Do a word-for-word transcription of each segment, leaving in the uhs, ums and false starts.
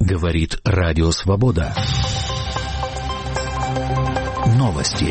Говорит Радио Свобода. Новости.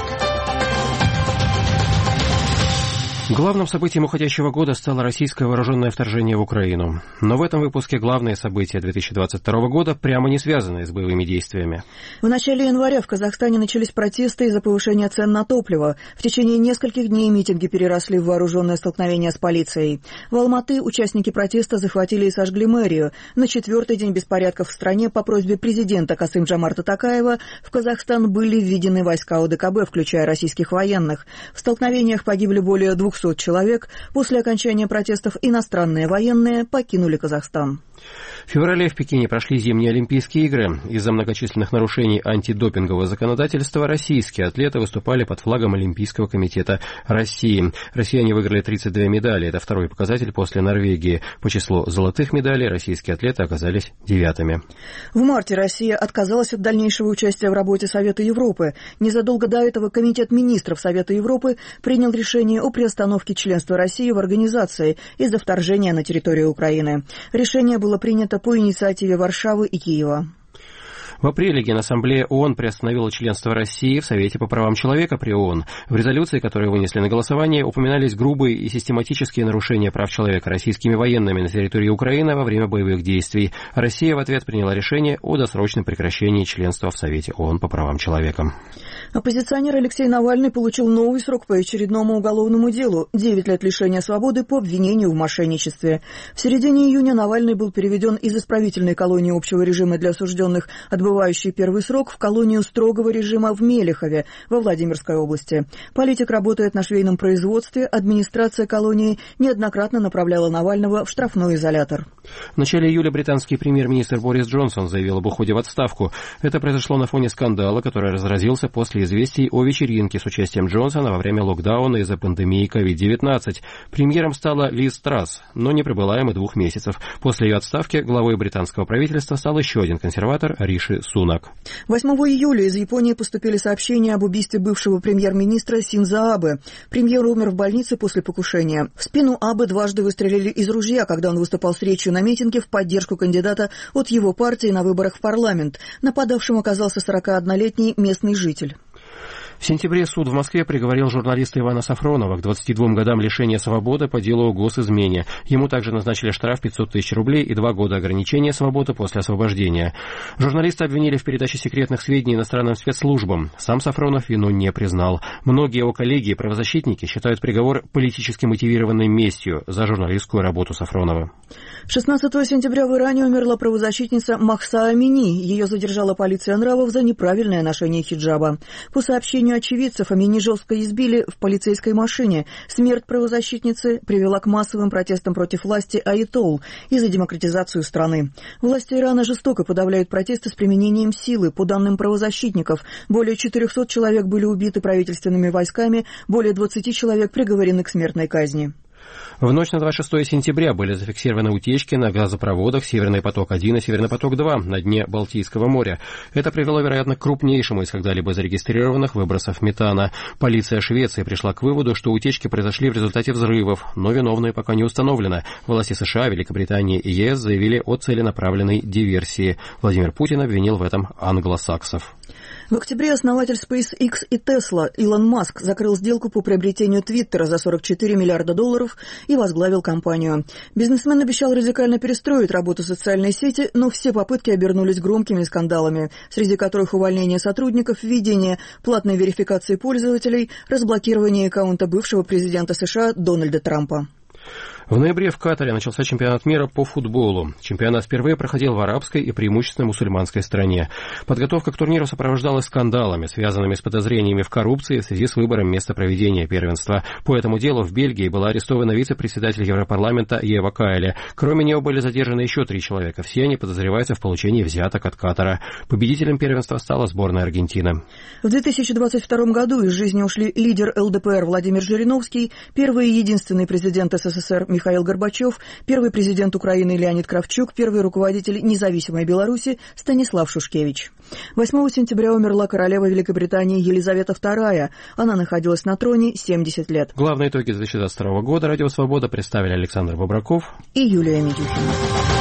Главным событием уходящего года стало российское вооруженное вторжение в Украину. Но в этом выпуске главные события две тысячи двадцать второго года прямо не связаны с боевыми действиями. В начале января в Казахстане начались протесты из-за повышения цен на топливо. В течение нескольких дней митинги переросли в вооруженное столкновение с полицией. В Алматы участники протеста захватили и сожгли мэрию. На четвертый день беспорядков в стране по просьбе президента Касым-Джомарта Токаева в Казахстан были введены войска ОДКБ, включая российских военных. В столкновениях погибли более двухсот человек. После окончания протестов иностранные военные покинули Казахстан. В феврале в Пекине прошли зимние Олимпийские игры. Из-за многочисленных нарушений антидопингового законодательства российские атлеты выступали под флагом Олимпийского комитета России. Россияне выиграли тридцать две медали. Это второй показатель после Норвегии. По числу золотых медалей российские атлеты оказались девятыми. В марте Россия отказалась от дальнейшего участия в работе Совета Европы. Незадолго до этого Комитет министров Совета Европы принял решение о приостановке членства России в организации из-за вторжения на территорию Украины. Решение было принято по инициативе Варшавы и Киева. В апреле Генассамблея ООН приостановила членство России в Совете по правам человека при ООН. В резолюции, которую вынесли на голосование, упоминались грубые и систематические нарушения прав человека российскими военными на территории Украины во время боевых действий. Россия в ответ приняла решение о досрочном прекращении членства в Совете ООН по правам человека. Оппозиционер Алексей Навальный получил новый срок по очередному уголовному делу – девять лет лишения свободы по обвинению в мошенничестве. В середине июня Навальный был переведен из исправительной колонии общего режима для осужденных, отбывающий первый срок, в колонию строгого режима в Мелехове во Владимирской области. Политик работает на швейном производстве, администрация колонии неоднократно направляла Навального в штрафной изолятор. В начале июля британский премьер-министр Борис Джонсон заявил об уходе в отставку. Это произошло на фоне скандала, который разразился после известий о вечеринке с участием Джонсона во время локдауна из-за пандемии ковид девятнадцать. Премьером стала Лиз Трасс, но не пробыла им и двух месяцев. После ее отставки главой британского правительства стал еще один консерватор Риши Сунак. восьмого июля из Японии поступили сообщения об убийстве бывшего премьер-министра Синдзо Абэ. Премьер умер в больнице после покушения. В спину Абэ дважды выстрелили из ружья, когда он выступал с речью на митинге в поддержку кандидата от его партии на выборах в парламент. Нападавшим оказался сорокаоднолетний местный житель. В сентябре суд в Москве приговорил журналиста Ивана Сафронова к двадцати двум годам лишения свободы по делу о госизмене. Ему также назначили штраф пятьсот тысяч рублей и два года ограничения свободы после освобождения. Журналиста обвинили в передаче секретных сведений иностранным спецслужбам. Сам Сафронов вину не признал. Многие его коллеги и правозащитники считают приговор политически мотивированной местью за журналистскую работу Сафронова. шестнадцатого сентября в Иране умерла правозащитница Махса Амини. Ее задержала полиция нравов за неправильное ношение хиджаба. По сообщению очевидцев, Амини жестко избили в полицейской машине. Смерть правозащитницы привела к массовым протестам против власти аятолл и за демократизацию страны. Власти Ирана жестоко подавляют протесты с применением силы. По данным правозащитников, более четырехсот человек были убиты правительственными войсками, более двадцати человек приговорены к смертной казни. В ночь на двадцать шестое сентября были зафиксированы утечки на газопроводах «Северный поток-один» и «Северный поток-два» на дне Балтийского моря. Это привело, вероятно, к крупнейшему из когда-либо зарегистрированных выбросов метана. Полиция Швеции пришла к выводу, что утечки произошли в результате взрывов, но виновные пока не установлено. Власти США, Великобритании и ЕС заявили о целенаправленной диверсии. Владимир Путин обвинил в этом англосаксов. В октябре основатель SpaceX и Tesla Илон Маск закрыл сделку по приобретению Твиттера за сорок четыре миллиарда долларов и возглавил компанию. Бизнесмен обещал радикально перестроить работу социальной сети, но все попытки обернулись громкими скандалами, среди которых увольнение сотрудников, введение платной верификации пользователей, разблокирование аккаунта бывшего президента США Дональда Трампа. В ноябре в Катаре начался чемпионат мира по футболу. Чемпионат впервые проходил в арабской и преимущественно мусульманской стране. Подготовка к турниру сопровождалась скандалами, связанными с подозрениями в коррупции в связи с выбором места проведения первенства. По этому делу в Бельгии была арестована вице-председатель Европарламента Ева Кайле. Кроме нее были задержаны еще три человека. Все они подозреваются в получении взяток от Катара. Победителем первенства стала сборная Аргентины. В две тысячи двадцать втором году из жизни ушли лидер ЛДПР Владимир Жириновский, первый и единственный президент СССР Михаил Горбачев, первый президент Украины Леонид Кравчук, первый руководитель независимой Беларуси Станислав Шушкевич. восьмого сентября умерла королева Великобритании Елизавета вторая. Она находилась на троне семьдесят лет. Главные итоги две тысячи двадцать второго года Радио Свобода представили Александр Бобраков и Юлия Митюхина.